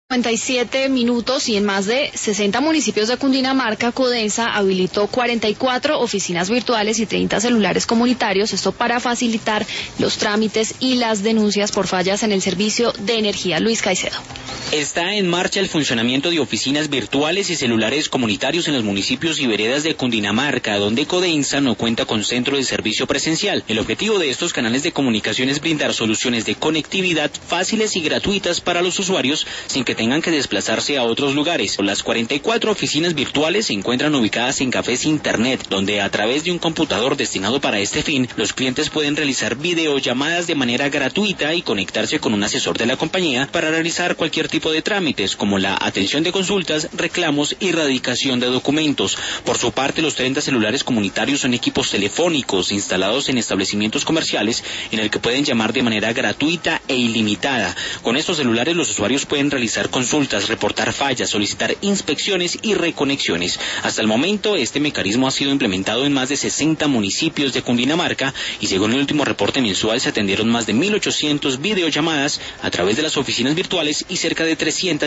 57 minutos y en más de 60 municipios de Cundinamarca, Codensa habilitó 44 oficinas virtuales y 30 celulares comunitarios, esto para facilitar los trámites y las denuncias por fallas en el servicio de energía. Luis Caicedo. Está en marcha el funcionamiento de oficinas virtuales y celulares comunitarios en los municipios y veredas de Cundinamarca, donde Codensa no cuenta con centro de servicio presencial. El objetivo de estos canales de comunicación es brindar soluciones de conectividad fáciles y gratuitas para los usuarios sin que tengan que desplazarse a otros lugares. Las 44 oficinas virtuales se encuentran ubicadas en cafés internet, donde a través de un computador destinado para este fin, los clientes pueden realizar videollamadas de manera gratuita y conectarse con un asesor de la compañía para realizar cualquier tipo de trámites, como la atención de consultas, reclamos y radicación de documentos. Por su parte, los 30 celulares comunitarios son equipos telefónicos instalados en establecimientos comerciales en el que pueden llamar de manera gratuita e ilimitada. Con estos celulares los usuarios pueden realizar consultas, reportar fallas, solicitar inspecciones y reconexiones. Hasta el momento, este mecanismo ha sido implementado en más de 60 municipios de Cundinamarca y según el último reporte mensual se atendieron más de 1.800 videollamadas a través de las oficinas virtuales y cerca de 300